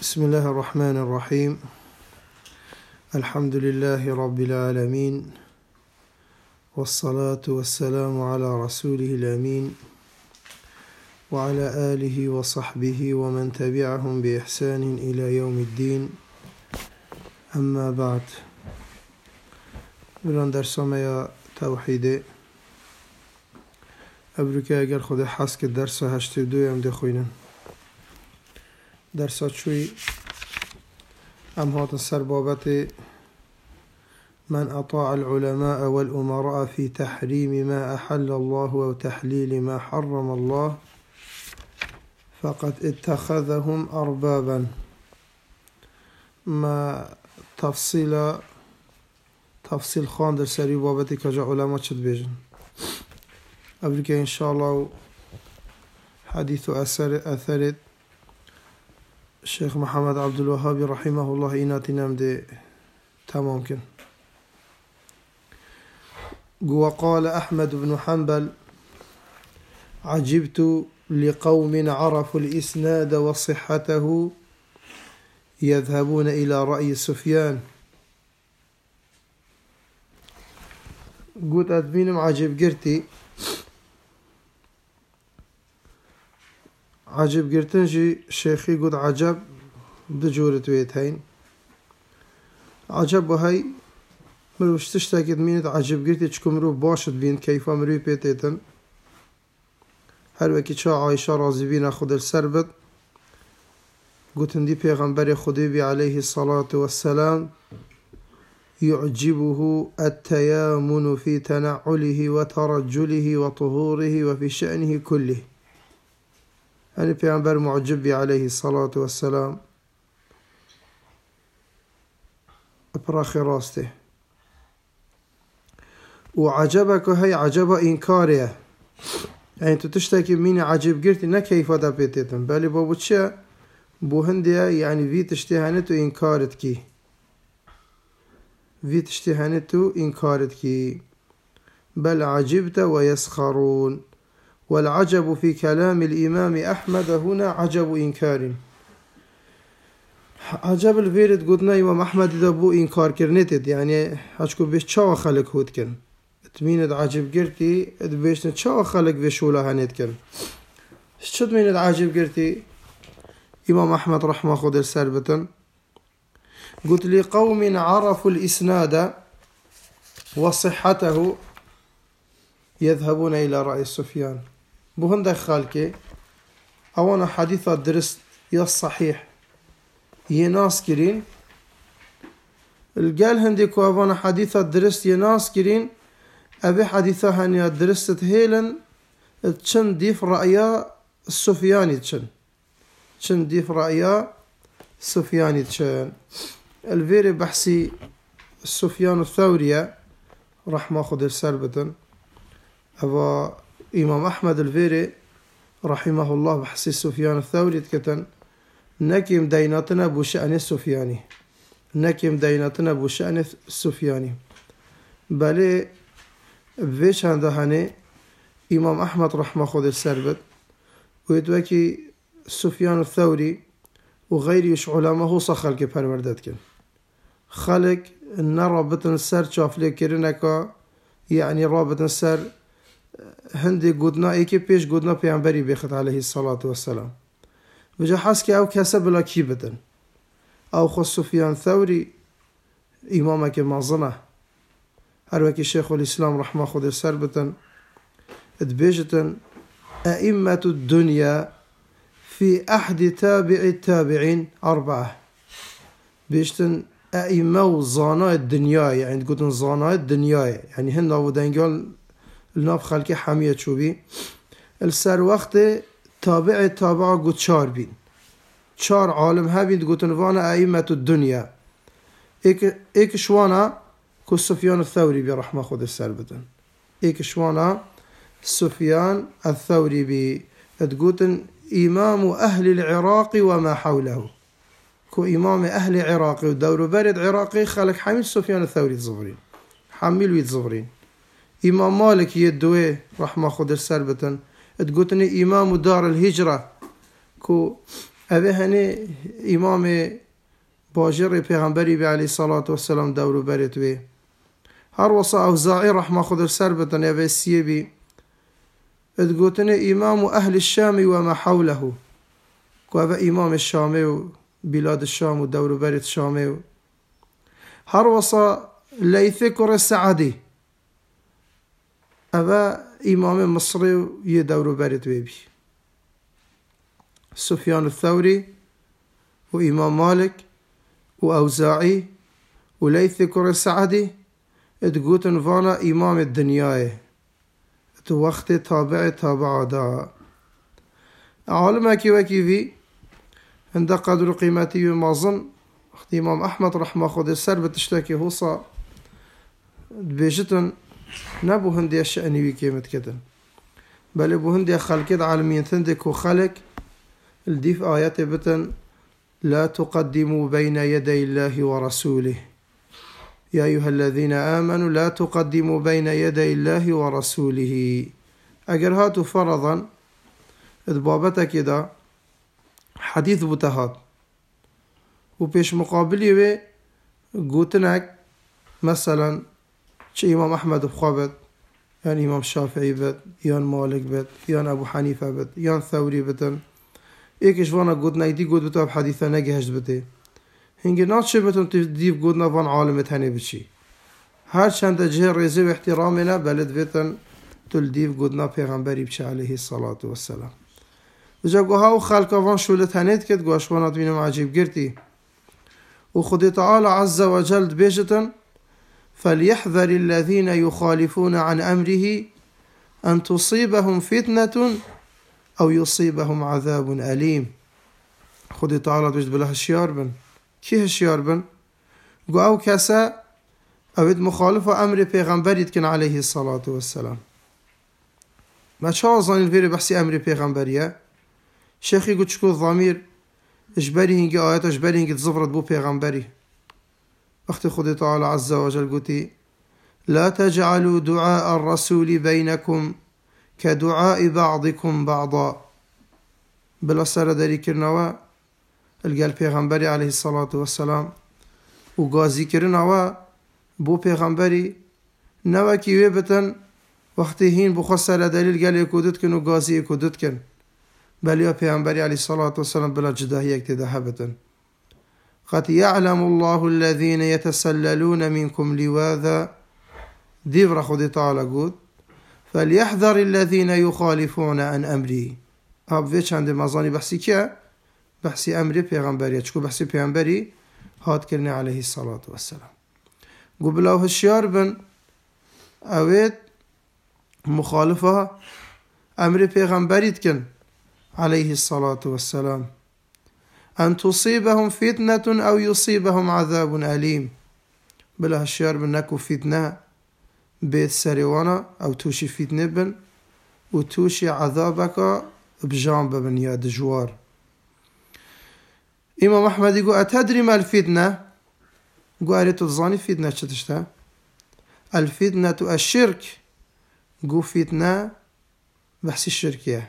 بسم الله الرحمن الرحيم. الحمد لله رب العالمين، والصلاة والسلام على رسوله الأمين وعلى آله وصحبه ومن تبعهم بإحسان إلى يوم الدين. أما بعد، بران درسامه توحيده ابروكه اگر خود حس که درس 82 هم دخوینن درسات شوی ام هاتن سر بابت من أطاع العلماء والأمراء في تحريم ما أحل الله وتحليل ما حرم الله فقد اتخذهم أربابا. ما تفصيل خان در سری بابت کجا علماء چد بیجن ابروكه إن شاء الله حديث أثرت الشيخ محمد عبد الوهاب رحمه الله إيناتي نمدي تمام كن. وقال أحمد بن حنبل: عجبت لقوم عرفوا الإسناد وصحته يذهبون إلى رأي سفيان. قلت أدبينم عجب قرتي عجب قرتنجي شيخي قد عجب بجورة ويتهين عجب وهي مروش تشتاكد مينت عجب قرتي چكم رو باشد بين كيفا مروي بيتيتن هر وكي چا عائشة رازي بين خود السربت قلتن دي پیغمبر خديبي عليه الصلاة والسلام يعجبه التيامن في تنعله وترجله وطهوره وفي شأنه كله. يعني پیغمبر معجب عليه الصلاة والسلام براخي راسته وعجبك هي عجب إنكاريه. يعني تو تشتكي مني عجب قرتي نا كيفا دا بيتيتن بالي بابو تشا بو هندية يعني في تشتهانتو إنكارتكي بل عجبت ويسخرون. والعجب في كلام الإمام أحمد هنا عجب إنكار. عجب الفيرد قلنا إمام أحمد إذا بو إنكار كرنتد يعني هشكو بيش چاو خلق هود كن تميند عجب قرتي بيش چاو خلق بيشولا هنيد كن شد ميند عجب قرتي إمام أحمد رحمه خود السربتن قلت لقوم عرفوا الإسناد وصحته يذهبون إلى رأي سفيان. بهند خالكي أوانا حديثة درست يا الصحيح يناس كرين القال هنديكو أوانا حديثة درست يناس كرين أبي حديثة هنيا درست هيلن تشن ديف رأيا السفياني تشن ديف رأيا السفياني تشن الفيري بحسي السفيان الثورية رحمة خد السربتن أبا إمام أحمد الفيري رحمه الله بحسي سفيان الثوري تكتن نكيم ديناتنا بشأن السفياني بالي بيش هندهاني إمام أحمد رحمه خود السربت ويتوكي سفيان الثوري وغيريش علماء صخل كي پروردت كن خلق نرابطن سر چافلي كرنكا يعني رابطن سر هندي قدنا ايكي بيش قدنا پیامبری بيخت عليه الصلاة والسلام وجا حس كي او كسب لا كي بدن او خو سفيان ثوري امامك مازنه هر وكي شيخ الاسلام رحمه خود سربتن ادبيجتن ائمة الدنيا في احد تابع التابعين 4 بيشتن ائمة وزانا الدنيا يعني قلتن زانا الدنيا يعني هن ابو دنگال الناف خلقي حمية شوبي السر وقت تابع قد 4 بين 4 عالم هبين قلتن وانا ائمة الدنيا ايك شوانا كو سفيان الثوري برحمة خود السربتن ايك شوانا سفيان الثوري بتقولن إمام أهل العراق وما حوله كو إمام أهل عراقي ودور برد عراقي خلق حميل سفيان الثوري تزغرين حميل ويتزغرين إمام مالك يدوي رحمة خود السربتن تقولن إمام دار الهجرة كو اوه هنه امام باجر پیغمبری به علیه الصلاة والسلام دورو برید وی هر وصا اوزاعی رحمه خود سر بتن اوه سیه بی ادگوتن امام اهل الشام و ما حوله که اوه امام الشام و بلاد الشام و دورو برید شام و هر وصا لیث کر سعدی اوه امام مصری و یه دورو برید وی بی سفیان الثوري وإمام مالك وأوزاعي وليث كر سعدي تقوتن فانا إمام الدنيا تو وقت تابع دا عالم وكي في عند قدر قيمتي ومازن وقت إمام أحمد رحمه خود السر بتشتكي هوصا بيجتن نبو هندي الشأني ويكي متكدن بل بو هندي خلقت عالمين تندك وخلق الديف آيات بتن لا تقدموا بين يدي الله ورسوله يا أيها الذين آمنوا لا تقدموا بين يدي الله ورسوله اگر هاتو فرضا ادبابتك دا حديث بتهات وبيش مقابلي و قوتنك مثلا چه امام احمد بخوابت يعني امام شافعي بد يان مالك بد يان ابو حنيفة بد يان ثوري بتن ایکش وانا گود نیدی گود بتو اب حدیثا نگهشت بده هنگی نات چه بتون دیو گود نوان عالمت هنه بچی هر چند جه رزه و احترامنا بلد بتن تل دیو گود نا پیغمبری بچه علیه الصلاة والسلام وجا گوها و خلقا وان شولت هنید کد گوش وانات بینم عجیب گرتی و خود تعالى عز وجل بيجتن فليحذر الذين يخالفون عن أمره أن تصيبهم فتنة أو يصيبهم عذاب أليم خود تعالى بيجد بله هشيار بن كي هشيار بن قو أو كسا أود مخالفة أمر پیغمبريت كن عليه الصلاة والسلام ما شاء ظن الفير بحسي أمر پیغمبرية شيخي قد شكو الضمير اجبري هنگي آيات اجبري هنگي تزفرت بو پیغمبري وقت خود تعالى عز وجل قوتي لا تجعلوا دعاء الرسول بينكم كدعاء بعضكم بعضا بلا سر داري كرنوا القال پیغمبري عليه الصلاة والسلام وغازي كرنوا بو پیغمبري نوا كي ويبتن وقتی هين بخوا سر دلیل قال يكودت كن وغازي يكودت كن بل يا پیغمبري عليه الصلاة والسلام بلا جداهي اكتدهبتن قد يعلم الله الذين يتسللون منكم لواذا ديفر خود تعالى قد فليحذر الذين يخالفون عن أمري اب ویچ هنده مزانی بحثی که بحثی امر پیغمبریه چکو بحثی پیغمبری هات کرنه علیه الصلاة والسلام گو بلاو هشیار بن اوید مخالفه امر پیغمبریت کن عليه الصلاة والسلام أن تصيبهم فتنة أو يصيبهم عذاب أليم بلا هشيار بن نكو فتنة بيت سريوانا أو توشي فتنة بن وتوشي عذابك بجانب بن يا دجوار إمام أحمد يقول أتدري ما الفتنة قو أريتو تظاني فتنة شتشتا الفتنة الشرك قو فتنة بحث الشركية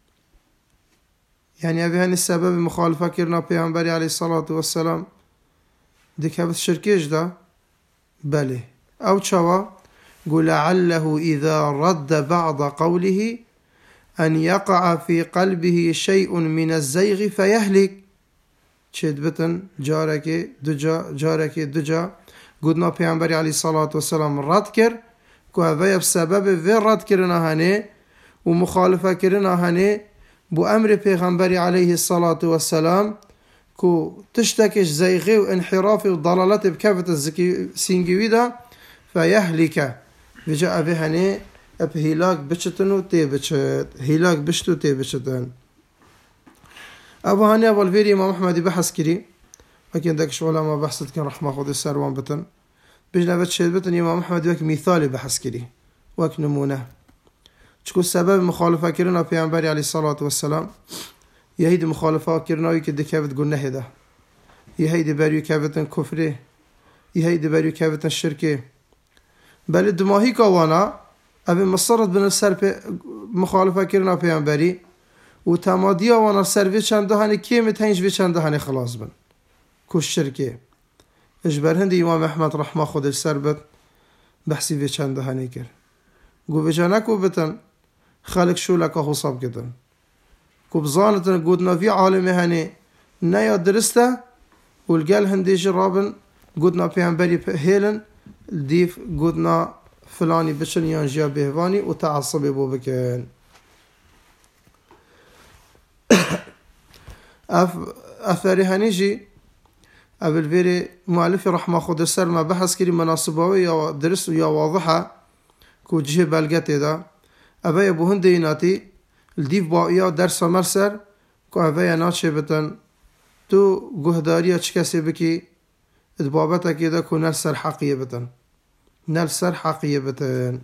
يعني أبي هني السبب مخالفة كرنا بيعنبري عليه الصلاة والسلام ديك هبت شركيش دا بله أو تشوا قل لعله إذا رد بعض قوله أن يقع في قلبه شيء من الزيغ فيهلك شد بتن جارك دجا قدنا بيعنبري عليه الصلاة والسلام رد كر كو هذا بسبب في رد كرنا هني ومخالفة كرنا هني بو امر پیغمبری علیه الصلاة والسلام کو تشتكش زيغي وانحراف وضلالات بكافة الزكي سينجوي دا فيهلك وجاء بهني بهلاك بشتن وتيبشت هلاك بشتو تيبشتن ابو هاني ابو الفيري امام احمد بحث كري لكن داكش علماء بحثت كان رحمه خود السروان بتن بجنا بتشهد بتن امام احمد وك مثال بحث كري وك نمونه چکو سبب مخالفه کردن پیامبری علیه الصلاة والسلام یهید مخالفه کردنایی که دکوت گناه ده یهید بریو کوتن کفره یهید بریو کوتن شرکه بله دماهی کوانا ابی مصرت بن سر مخالفه کردن پیامبری و تمادی وانا سر وی چند هنه کی متهنج وی چند هنه خلاص بن کوش شرکه اجبر هند امام احمد رحمه خود سر بد بحثی وی چند هنه کر گو بجانه کو بتن خالق شو لکه حساب کدن کو بزانتن گودنا وی عالم هنه نه یا درسته والقال هندي جرابن قدنا بيعنبري هيلن ديف قدنا فلاني بشن ينجيا بهواني وتعصبي بو بكين أثاري هنيجي قبل فيري مؤلف رحمه خود السر ما بحث كري مناصبه يا درس يا واضحة كو جيه بلغتي دا أبا يبو هندي ناتي الديف باقيا درس مرسر كو أبا ناتشي بتن تو گهداری چه کسی بکی ادبابتا که دا که نل سر حقیه بتن نل سر حقیه بتن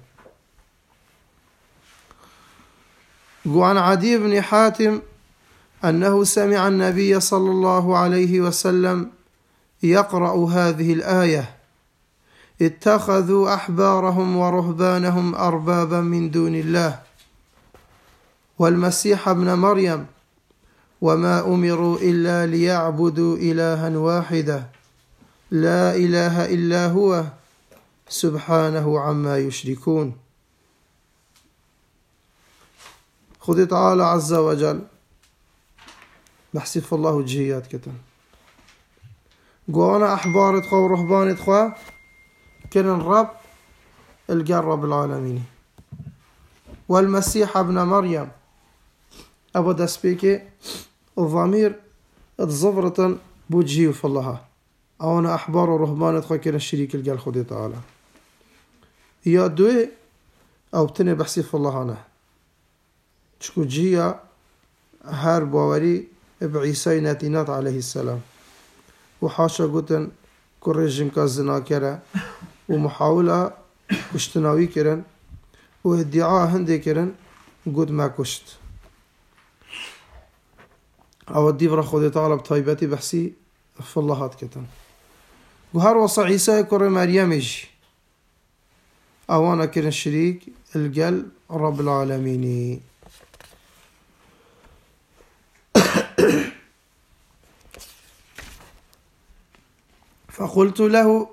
وعن عدي بن حاتم أنه سمع النبي صلى الله عليه وسلم يقرأ هذه الآية اتخذوا أحبارهم ورهبانهم أربابا من دون الله والمسيح ابن مريم وما أمروا إلا ليعبدوا إلها واحدا لا إله إلا هو سبحانه عما يشركون خذ تعالى عز وجل بحسف الله جهيات كتن قوانا أحبارت خوا ورهبانت خوا كن الرب القرب العالمين والمسيح ابن مريم أبو دسبيكي الضمير الظفرة بوجهي في الله أونا أحبار ورهبان تخاكر الشريك الجال خدي تعالى يا دوي أو بتني بحسي في الله أنا شكو جيا هار باوري بعيسى ناتينات عليه السلام وحاشا قلتن كوريجن كازنا كرا ومحاولة كشتناوي كرن وادعاء هندي كرن قد ما كشت أو الديفرة خذي تعالى بطيبتي بحسي في الله هات كتن وهر وصى عيسى كر مريم يجي أوانا كرن شريك الجل رب العالمين فقلت له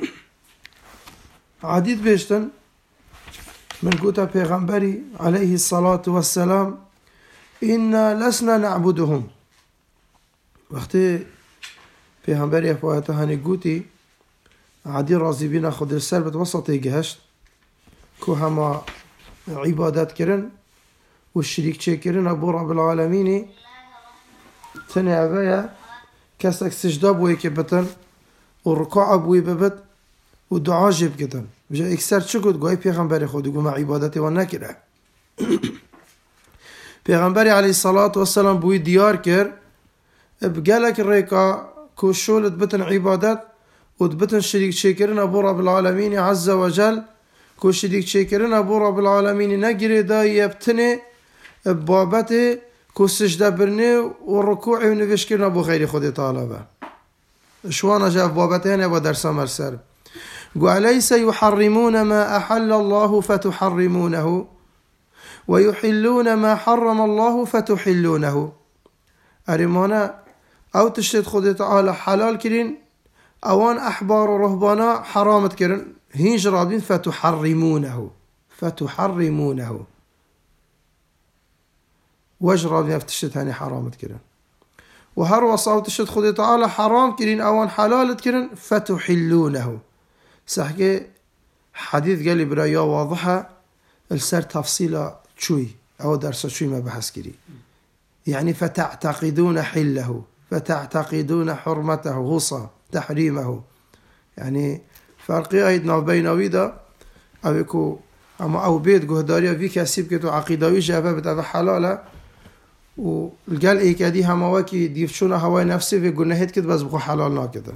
عديد بيشتن من قوتا پیغمبري عليه الصلاة والسلام إنا لسنا نعبدهم وقتی پیغمبری افوایت هنی گوتی عادی راضی بینا خود السر بد وسطی گهشت که همه عبادت کرن و شریک چه کرن ابو رب العالمینی تنه اویا کسک سجده بوی که بتن و رکوع بوی ببت و دعا جب کتن بجا اکثر چه گود گوی پیغمبری خود گو ما عبادتی و نکره پیغمبری علیه الصلاة والسلام بوی دیار کرد بقالك الريكا كوشولت بتن عبادات وتبتن شريك شكرنا أبو رب العالمين عز وجل كو شريك شكرنا أبو رب العالمين نجري دا يبتني بابته كو سجدة برني والركوع ونفشكرنا أبو غير خدي طالبه شوانا جاء بابتين أبو درس مرسر وأليس يحرمون ما أحل الله فتحرمونه ويحلون ما حرم الله فتحلونه أريمانا أو تشتت خود تعالى حلال كرين أوان أحبار ورهبانا حرامت كرين هينج رابين فتحرمونه وجرابين افتشت هاني حرامت كرين وهر وصاو تشتت خود تعالى حرام كرين أوان حلالت كرين فتحلونه سحكي حديث قال برايا واضحة السر تفصيلة شوي أو درس شوي ما بحث كري يعني فتعتقدون حله فتعتقدون حرمته غصة تحريمه يعني فرقي أيضا بين ويدا أبيكو أما أو بيت جهداريا في كسب كتو عقيدوي جابه بتاع حلالة والقال إيه كدي همواكي ديفشونا هواي نفسي في قلنا هيد كده بس بقو حلالنا كده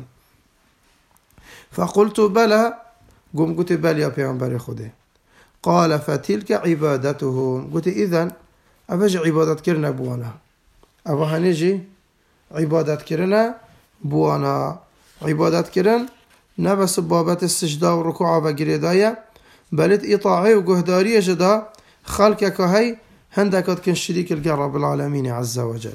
فقلت بلى قم قلت بلى يا بيعنبري خده قال فتلك عبادتهم قلت إذن أبج عبادت كرنا بوانا أبا هنجي عبادت كرنا بوانا عبادت كرن نبس بابت السجدة والركوع بقريدايا بلت إطاعي وقهدارية جدا خلقك هاي هندك كن شريك القرب العالمين عز وجل.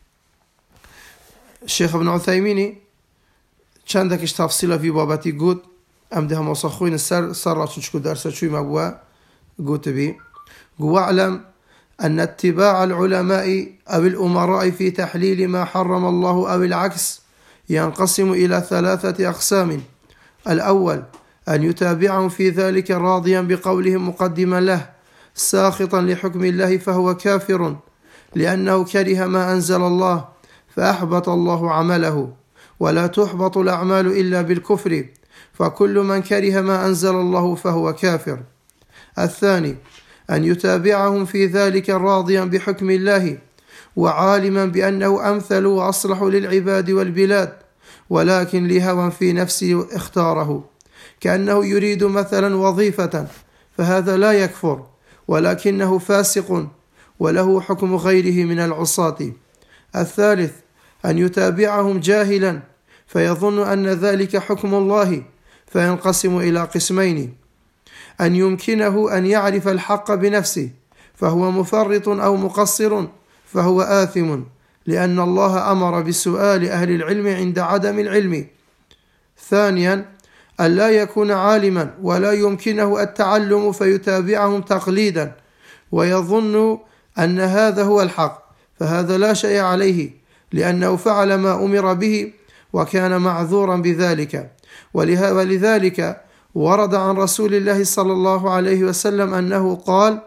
الشيخ ابن عثيمين چندك تفصيله في بابتي قد أمدها موصخوين السر شكو درسة شوي مبوا قلت بي واعلم أن اتباع العلماء أو الأمراء في تحليل ما حرم الله أو العكس ينقسم إلى 3 أقسام. الأول أن يتابعهم في ذلك راضيا بقولهم مقدما له ساخطا لحكم الله فهو كافر لأنه كره ما أنزل الله فأحبط الله عمله، ولا تحبط الأعمال إلا بالكفر، فكل من كره ما أنزل الله فهو كافر. الثاني أن يتابعهم في ذلك راضيا بحكم الله وعالما بأنه أمثل وأصلح للعباد والبلاد، ولكن لهوى في نفسه اختاره، كأنه يريد مثلا وظيفة، فهذا لا يكفر ولكنه فاسق وله حكم غيره من العصاة. الثالث أن يتابعهم جاهلا فيظن أن ذلك حكم الله فينقسم إلى قسمين: أن يمكنه أن يعرف الحق بنفسه فهو مفرط أو مقصر فهو آثم، لأن الله أمر بسؤال أهل العلم عند عدم العلم. ثانيا أن لا يكون عالما ولا يمكنه التعلم فيتابعهم تقليدا ويظن أن هذا هو الحق، فهذا لا شيء عليه لأنه فعل ما أمر به وكان معذورا بذلك. ولذلك ورد عن رسول الله صلى الله عليه وسلم أنه قال: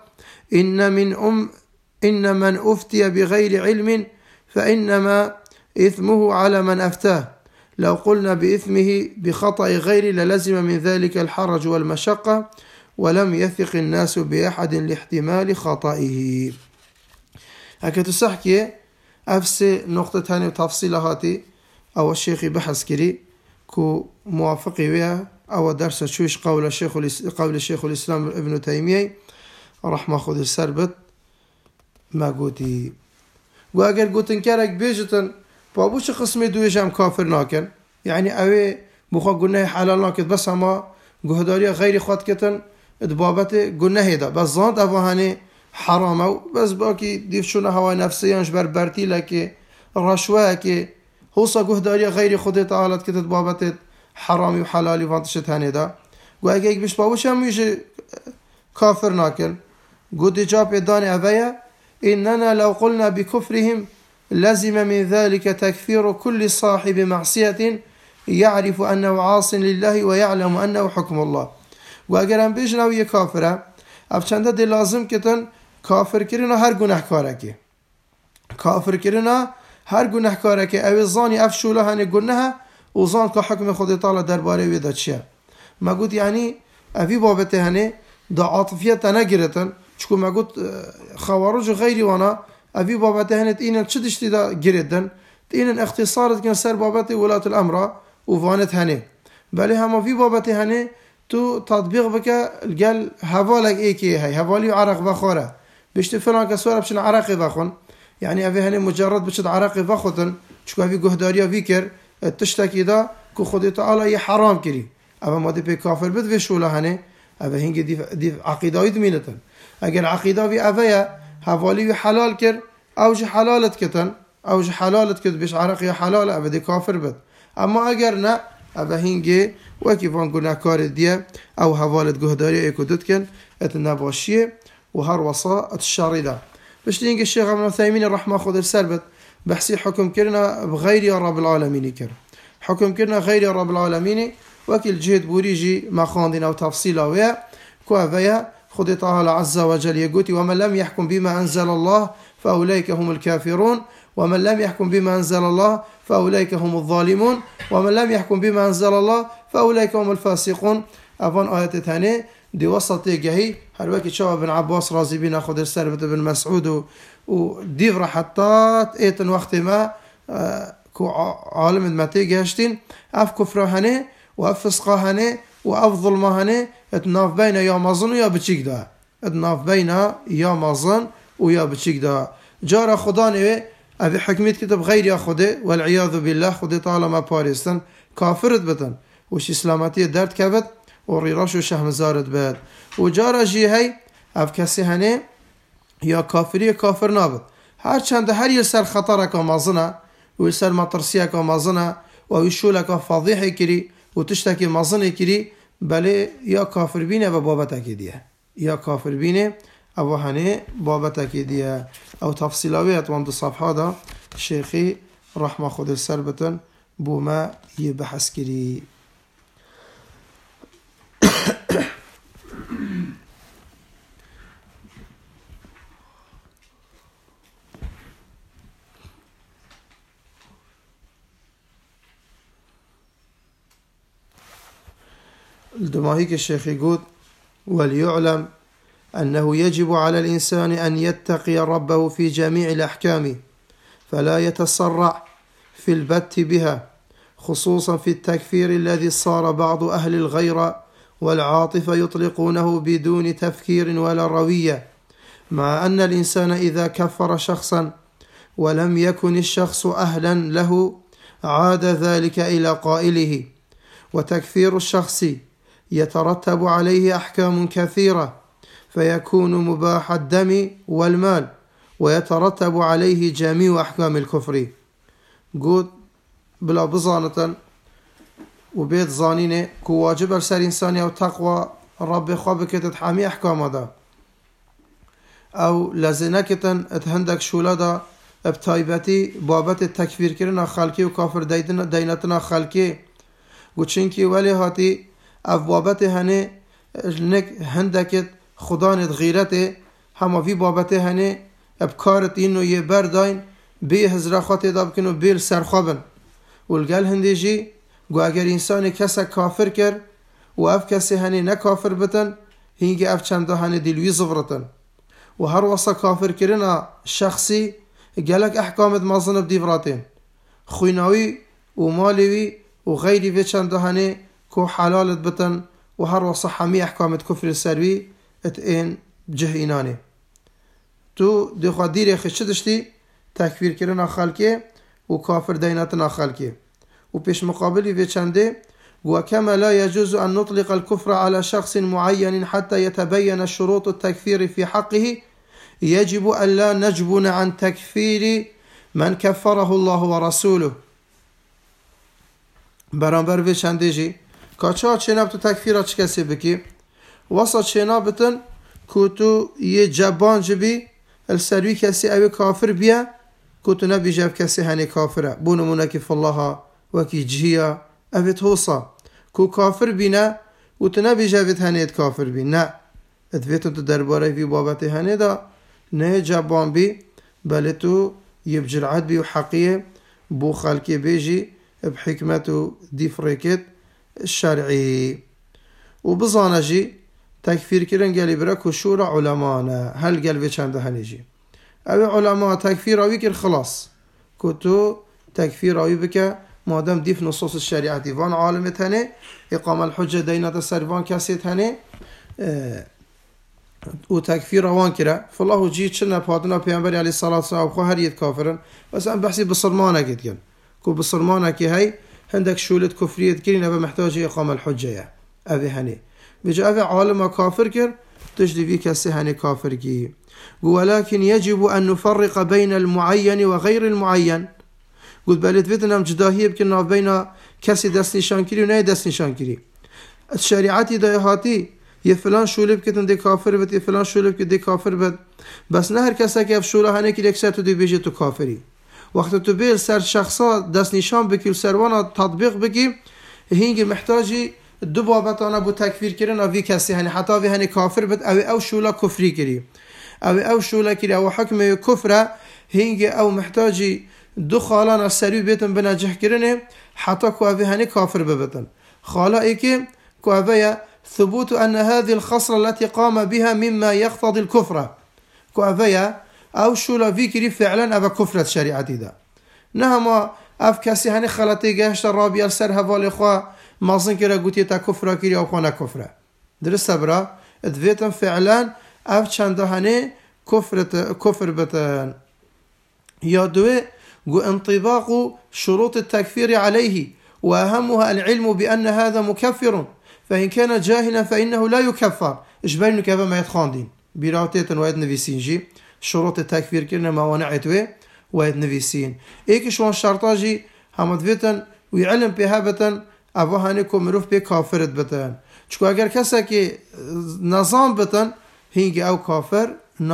إن من أفتي بغير علم فإنما إثمه على من أفتاه، لو قلنا بإثمه بخطأ غير للزم من ذلك الحرج والمشقة، ولم يثق الناس بأحد لاحتمال خطئه. هكذا تسحكي أفسي نقطة هاني وتفصيلهاتي أو الشيخ بحث كري كو موافقي ويا أو درس شويش قول الشيخ الإسلام ابن تيمية رحمه خود السربت ما قوتي وأجر قوتن كارك بيجتن بابوش قسمي دويش هم كافر ناكن، يعني أوي بخوا قلناه حلال ناكد بس هما قهداريا غير خود كتن دبابته قلناه دا بس ظاند أفهاني حرامه بس باقي ديفشون هوا نفسيانش بربرتي لكي رشوه كي هوسا قهداريا غير خود تعالى كتت بابته حرامي وحلالي وانتشت هاني دا وأجر بيش بابوش هم يجي كافر ناكن قد جاب داني أبايا إننا لو قلنا بكفرهم لزم من ذلك تكفير كل صاحب معصية يعرف أنه عاص لله ويعلم أنه حكم الله. وأجر أن بيجنا ويا كافرة أفشان ده لازم كتن كافر كرنا هر گناه كاركي كافر كرنا هر گناه كاركي أو الظاني أفشوله هني گناه وظان كحكم خد تعالى درباره ويدا تشيا ما قلت يعني أبي بابته هني دا عاطفية تناجرتن شكو ما قلت خوارج غيري وانا أبي بابته هني تينا تشدشتي دا جردن تينا اختصارت كان سر بابته ولاة الأمر وفانت هني بل هم في بابته هني تو تطبيق بك الجل هوالك إيكي هاي هوالي عرق بخورة بيشت فلان كسورة بشن عرق بخون يعني أبي هني مجرد بشد عرق بخوتن شكو أبي جهداريا فيكر تشتكي دا كو خدي تعالى حرام كري أبا ما دي بكافر بد في شولا هني أبا هنجي دي عقيدة يدمينتن أجر عقيدة في أبايا هوالي حلال كر أوج حلالت كتن أوج حلالت كت بيش عرقي حلال أبا دي كافر بد أما أجرنا أبا هنجي وكيفان قلنا كار دي أو هوالت جهداري إيكو دتكن اتنباشية وهر وصاء الشاردة باش لينجي الشيخ ابن عثيمين رحمه خود السربت بحسي حكم كرنا بغير يا رب العالمين كر حكم كرنا غير يا رب العالمين وكل جهد بوريجي ما خاندنا وتفصيلا ويا كوافيا خد تعالى عز وجل يقولي ومن لم يحكم بما أنزل الله فأولئك هم الكافرون ومن لم يحكم بما أنزل الله فأولئك هم الظالمون ومن لم يحكم بما أنزل الله فأولئك هم الفاسقون. أفن آيات ثانية دي وسط جهي هل وكي شو ابن عباس رازي بنا خد السربة بن مسعود وديفر حتى ايتن وقت ما كو عالم المتي هشتين اف كفر هني واف فسقه هني واف ظلمه هني اتناف بين يا مازن ويا بتشيك دا اتناف بين يا مازن ويا بتشيك دا جار خداني ابي حكمت كتب غير يا خده والعياذ بالله خده طالما باريستن كافرت بتن وش اسلاماتيه درد كبت وريراش وشهم زارد باد وجارة جي هاي اف كسي هني يا كافرية كافر نابد هر چند هر يسر خطرك ومازنة ويسر مطرسيك ومازنة ويشولك فضيحة كري وتشتكي مازنة كري بله يا كافر بينه ببابتك ديه يا كافر بينه أبو هني بابتك ديه أو تفصيلات وند صفحة دا شيخي رحمة خود السربتن بوما يبحث كري الدماهيك الشيخ يقول وليعلم أنه يجب على الإنسان أن يتقي ربه في جميع الأحكام فلا يتسرع في البت بها خصوصا في التكفير الذي صار بعض أهل الغيرة والعاطفة يطلقونه بدون تفكير ولا روية مع أن الإنسان إذا كفر شخصا ولم يكن الشخص أهلا له عاد ذلك إلى قائله وتكفير الشخص يترتب عليه أحكام كثيرة فيكون مباح الدم والمال ويترتب عليه جميع أحكام الكفر قد بلا بظانة وبيت ظانينه كو واجب السر إنساني أو تقوى رب خوابك تتحامي أحكام هذا أو لزنك تهندك شولada بتايبتي بابت التكفير كرنا خالكي وكافر دينتنا خالكي وچنكي ولي هاتي اف بابت هنه نك هندك خدانت غيرته هما في بابت هنه بكارت انو يبرداين بي هزرا خاطي دابكنو بيل سرخابن والقال هنديجي قو اگر انسان كسا كافر كر و اف كسي هنه نكافر بتن هنگي اف چنده هنه دلوي زفرتن و هر وصا كافر كرنا شخصي قالك احكامت مازن بديفراتين خويناوي ومالوي وغيري في چنده هنه كو حلالت بتن و هر وصا حمي احكامت كفر السروي اتين جهيناني تو دخوا ديري خشدشتي تكفير كرنا خالكي و كافر ديناتنا خالكي و پیش مقابلي في چنده وكما لا يجوز أن نطلق الكفر على شخص معين حتى يتبين شروط التكفير في حقه يجب أن لا نجبن عن تكفير من كفره الله ورسوله برانبر في چندجي كاچا چناب تو تكفيرات چه کسی بکی واسا چنابتن كوتو يه جبان جبي السروي كسي اوه كافر بيا كوتو نبي جاب كسي هني كافره بونو مناكي فالله وكي جهيا اوه توصا كو كافر بينا وتنبي جابت هنيت كافر بينا ادفيتو تو درباره في بابت هني دا نه جبان بي بل تو يبجرعت بي وحقية بو خالكي بيجي بحكمته دي فريكت الشرعي وبظانجي تكفير كرن قالي براكو شورا علمانا هل قال بيشان ده هنيجي او علماء تكفير اوي كر خلاص كتو تكفير اوي بك مادام دي في نصوص الشريعة ديفان عالمت هني اقام الحجة دينة سرفان كاسيت هني وتكفير وان كرا فالله جيت شلنا بادنا بيعنبري عليه الصلاة والسلام وخو هريت كافرا بس أنا بحسي بصرمانة كتكن كو بصرمانة كي هاي عندك شولة كفرية كرين أبا محتاج إقام الحجة يا أبي هني بيجي أبي عالم كافر كر تجدي فيك هني كافر كي ولكن يجب أن نفرق بين المعين وغير المعين قلت بلد فيتنام جداهية بكنا بين كسي دست نشان كري وناي دست نشان كري الشريعتي دايهاتي يفلان شولة بكتن دي كافر بد يفلان شولة بكتن دي كافر بد بس نه هر کسی که افشوله هنه که لکسر تو دی بیجه تو کافری وقت تو بیل سر شخصا دست نشان بکی و سروانا تطبیق بکی هینگی محتاجی دو بابتانا بو تکفیر کرن او وی کسی هنه حتی وی هنه کافر بد او شوله کفری کری او شوله کری او حکم کفره هینگی او محتاجی دو خالان سری بیتن بنجح کرنه حتی که او هنه کافر ببتن خالا ای که او ثبوت أن هذه الخصلة التي قام بها مما يقتضي الكفر كأفيا أو شولا فيكري فعلا أبا كفرة شريعتي دا نهما أف كسي هني خلطي جهشت الرابي السر هفالي خوا مازن كرا قوتي تا كفرة كري أو خوانا كفرة درست برا ادفيتن فعلا أف چند هني كفر بتن يادوه قو انطباق شروط التكفير عليه وأهمها العلم بأن هذا مكفر فإن كان جاهلا فإنه لا يكفر إجباري كذا ما يتخاندين براوتيتن وايد نفيسينجي شروط تكفير كرنا موانعتوه ويد نفيسين ايكش وان شرطاجي همد فيتن ويعلم بهابتن اوه هنكو مروف بي كافرت بتن چكو اگر كسا كي نظام بتن هينجي او كافر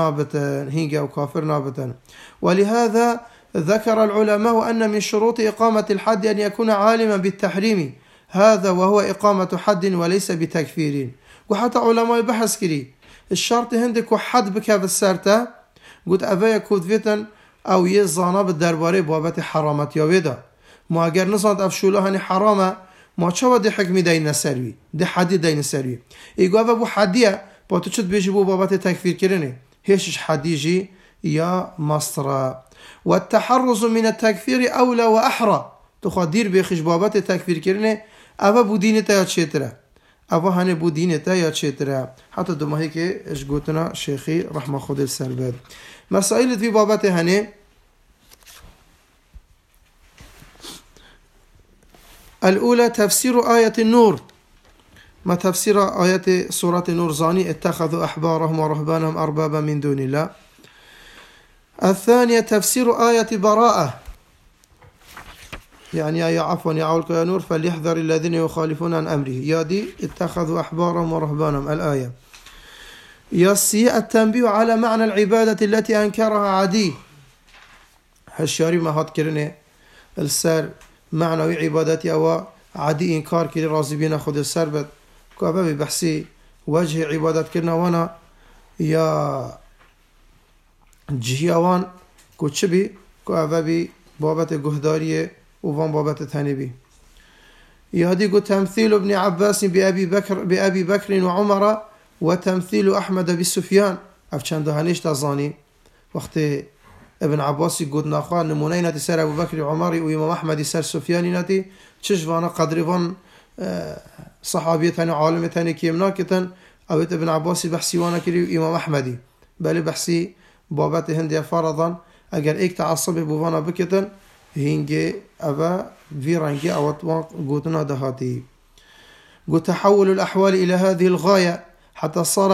نابتن ولهذا ذكر العلماء أن من شروط إقامة الحد أن يكون عالما بالتحريم هذا وهو إقامة حد وليس بتكفير وحتى علماء بحث كري الشرط هندك حد بك بالسرطة قلت أبايا كود فيتن أو يزانا بالدرباري بابت حرامت يويدا ما أجر نصاد أفشوله هني حرامة ما شو دي حكمي دين سروي دي حدي دين سروي يقول أبو حدية باتو بيجي بو بابت تكفير كرني هيش حديجي يا مصر والتحرز من التكفير أولى وأحرى تخدير بخش بابت تكفير كرني أبا بودين تا يتشترى أبا هني بودين تا يتشترى حتى دوما هيك إيش قلتنا شيخي رحمة خود السرباد مسائل في بابت هني الأولى تفسير آية النور ما تفسير آية سورة النور زاني اتخذوا أحبارهم ورهبانهم أربابا من دون الله. الثانية تفسير آية براءة يعني يا عفوا يا عولك يا نور فليحذر الذين يخالفون عن أمره يا دي اتخذوا أحبارهم ورهبانهم الآية. يا التنبيه على معنى العبادة التي أنكرها عدي هالشاري ما هات كرنه السر معنى عبادتي أو عدي إنكار كري رازبين خود السر بد كأبا بحسي وجه عبادت كرنا وانا يا جهيوان كوتشبي كأبا بابت جهدارية وفان بابت تهنبي يهدي تمثيل ابن عباس بأبي بكر وعمر وتمثيل أحمد بالسفيان أفشان دهانيش تظاني وقت ابن عباس يقول ناخوا نمونين تسر أبو بكر وعمر وإمام أحمد يسر سفيان نتي تشجوانا قدريفان صحابيتان وعالمتان كيمناكتن أويت ابن عباس بحسي وانا كري إمام أحمدي بل بحسي بابات هندي فرضا أجر إيك تعصبه بوانا بكتن هنجي أبا فيرانجي أوتوان قوتنا دهاتي قلت تحول الأحوال إلى هذه الغاية حتى صار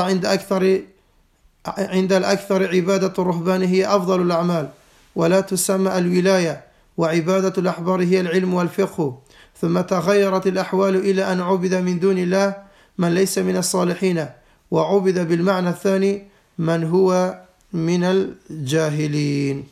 عند الأكثر عبادة الرهبان هي أفضل الأعمال ولا تسمى الولاية وعبادة الأحبار هي العلم والفقه ثم تغيرت الأحوال إلى أن عبد من دون الله من ليس من الصالحين وعبد بالمعنى الثاني من هو من الجاهلين.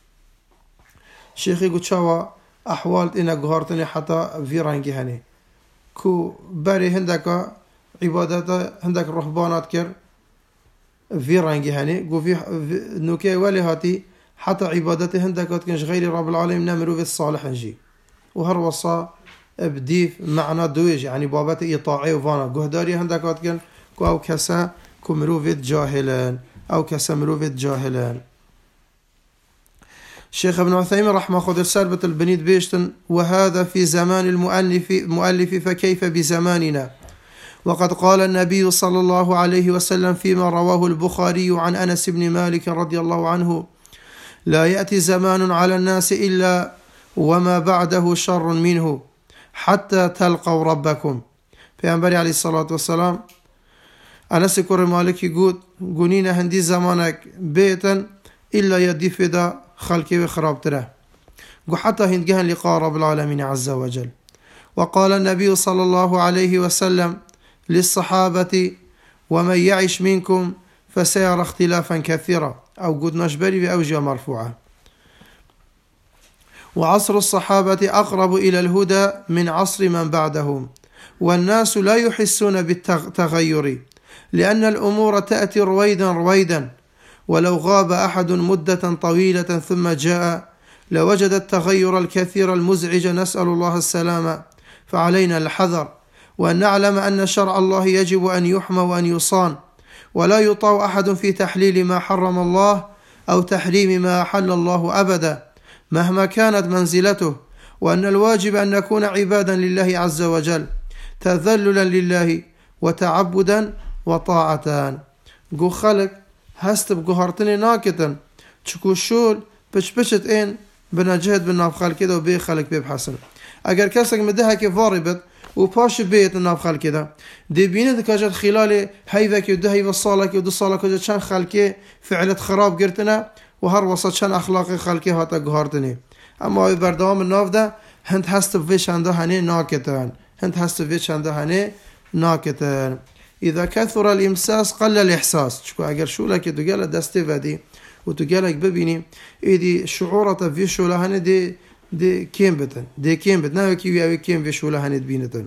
شيخي قلت شاوى أحوال إنا قهارتني حتى فيرانجي هني كو باري هندك عبادات هندك رهبانات كر فيرانجي هني قو في نوكي ولي هاتي حتى عبادته هندك كنش غير رب العالمين نمرو في الصالح نجي وهروصا بديف معنى دويج يعني بابات إطاعي وفانا قهداري هندك كن كو أو كسا كمروفيت جاهلان أو كسا مروفيت جاهلان. الشيخ ابن عثيمين رحمه خذ السربة البنيد بيشتن وهذا في زمان المؤلف فكيف بزماننا وقد قال النبي صلى الله عليه وسلم فيما رواه البخاري عن أنس بن مالك رضي الله عنه لا يأتي زمان على الناس إلا وما بعده شر منه حتى تلقوا ربكم. پیامبر عليه الصلاة والسلام أنس كور مالك يقول قنينا هندي زمانك بيتا إلا يدي فدا خلقي وخراب تره حتى هندجهن لقاء رب العالمين عز وجل. وقال النبي صلى الله عليه وسلم للصحابة ومن يعش منكم فسيرى اختلافا كثيرا أو قد نشبري بأوجه مرفوعة. وعصر الصحابة أقرب إلى الهدى من عصر من بعدهم والناس لا يحسون بالتغير لأن الأمور تأتي رويدا ولو غاب أحد مدة طويلة ثم جاء لوجد التغير الكثير المزعج نسأل الله السلامة فعلينا الحذر وأن نعلم أن شرع الله يجب أن يحمى وأن يصان ولا يطاع أحد في تحليل ما حرم الله أو تحريم ما أحل الله أبدا مهما كانت منزلته وأن الواجب أن نكون عبادا لله عز وجل تذللا لله وتعبدا وطاعتان. قو خلق هست بقهرتني ناكتن تشكو شول بشبشت إن بنجهد بالناف خلق كده وبي خلق بيب حسن أجر كسك مدها كفاربت و پاش بیت ناف خلکی دا دی بینید که جد خلال هیوه که ده هیوه ساله که 2 ساله که چند خلکی فعلت خراب گرتنه و هر وسط چند اخلاق خلکی هاتا گهارتنه اما ای بردام ناف ده هند هست ویشنده هنه ناکتن هند هست ویشنده هنه ناکتن اذا كثر الامساس قل الاحساس چکو اگر شوله که دو گله دسته ودی و تو گلک ببینی ایدی شعورت وی شوله هنه دی کم بتن دی کم بتن نه کی وی کم وی شوله هنه بینتن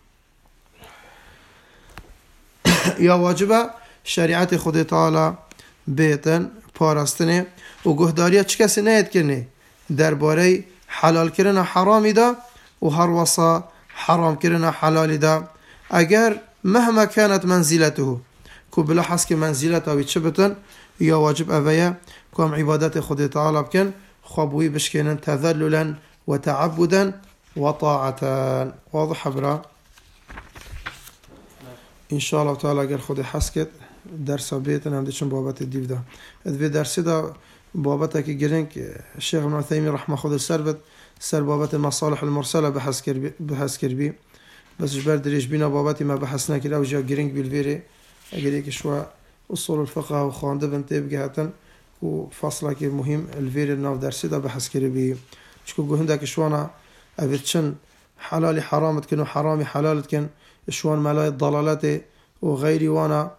یا واجبه شریعت خود تعالی بیتن پاراستنه و گهداریه چه کسی نهید کنه درباره حلال کردن حرامی دا و هر وصا حرام کردن حلالی دا اگر مهما كانت منزلته كو بلا حسك منزلته ويتشبتن يا واجب أبايا كوام عبادات خدي تعالى بكن خابوي بشكينا تذللا وتعبدا وطاعة. واضح برا إن شاء الله تعالى قال خدي حسكت درس بيتنا عندكم بابات الديف ده في درس ده بابتك جرينك الشيخ ابن عثيمين رحمه خذ السربت سر بابات المصالح المرسلة بحث كربي بس جبر دريش بينا باباتي ما بحثنا كده وجا جرينك بالفيري أجريك شوى أصول الفقه وخانده بنتي بجهتن وفصلك مهم الفيري الناف درسي ده بحث كربي شكو جهندك شوانا أبتشن حلالي حرام تكن وحرامي حلال تكن شوان ملاي الضلالات وغيري وانا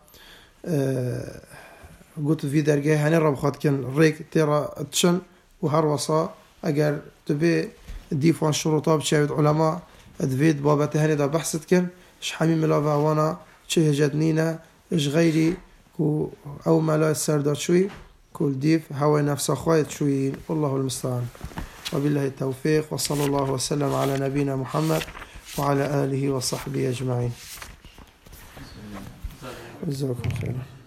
قلت في درجة هني ربخات كن ريك ترى تشن وهروصا أجر تبي ديفان شروطات بشاهد علماء ادفيد بابته هني دا بحثت كن اش حمي ملاوه وانا چه جدنينا اش غيري كو او ملاي السردار شوي كل ديف هوا نفس اخوات شوي والله المستعان وبالله التوفيق وصلى الله وسلم على نبينا محمد وعلى آله وصحبه أجمعين جزاكم خيرا.